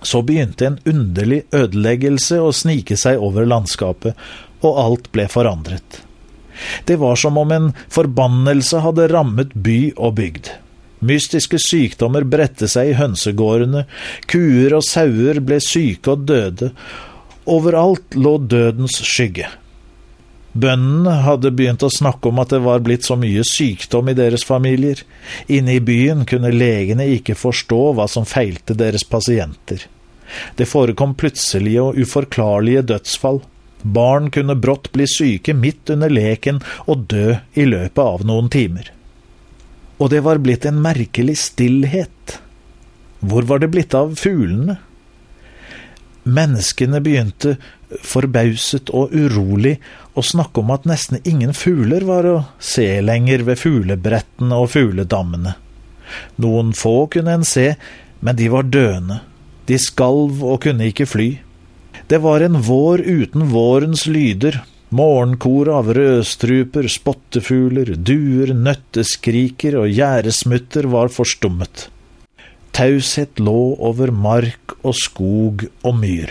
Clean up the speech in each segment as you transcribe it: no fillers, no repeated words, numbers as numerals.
Så begynte en underlig ødeleggelse å snike seg over landskapet, og alt ble forandret. Det var som om en forbannelse hadde rammet by og bygd. Mystiske sykdommer bredte seg i hønsegårdene, kuer og sauer ble syke og døde. Overalt lå dødens skygge. Bøndene hadde begynt å snakke om at det var blitt så mye sykdom i deres familier. Inne i byen kunne legene ikke forstå hva som feilte deres pasienter. Det forekom plutselige og uforklarlige dødsfall. Barn kunne brått bli syke midt under leken og dø i løpet av noen timer. Og det var blitt en merkelig stillhet. Hvor var det blitt av fuglene? Menneskene begynte, forbauset og urolig, å snakke om at nesten ingen fugler var å se lenger ved fuglebrettene og fugledammene. Noen få kunne en se, men de var døende. De skalv og kunne ikke fly. Det var en vår uten vårens lyder, morgenkor av rødstruper, spottefugler, duer, nøtteskriker og gjæresmutter var forstummet. Taushet lå over mark og skog og myr.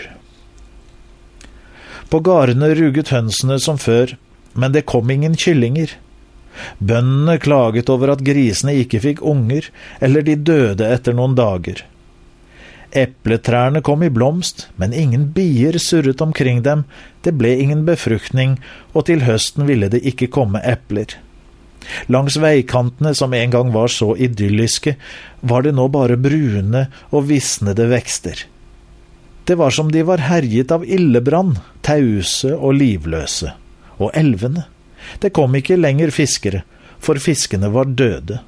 På gårdene ruget hønsene som før, men det kom ingen kyllinger. Bøndene klaget over at grisene ikke fikk unger, eller de døde etter noen dager. Epletrærne kom i blomst, men ingen bier surret omkring dem, det ble ingen befruktning, og til høsten ville det ikke komme epler. Langs veikantene, som en gang var så idylliske, var det nå bare brune og visnede vekster. Det var som de var herjet av ildebrann, tause og livløse. Og elvene. Det kom ikke lenger fiskere, for fiskene var døde.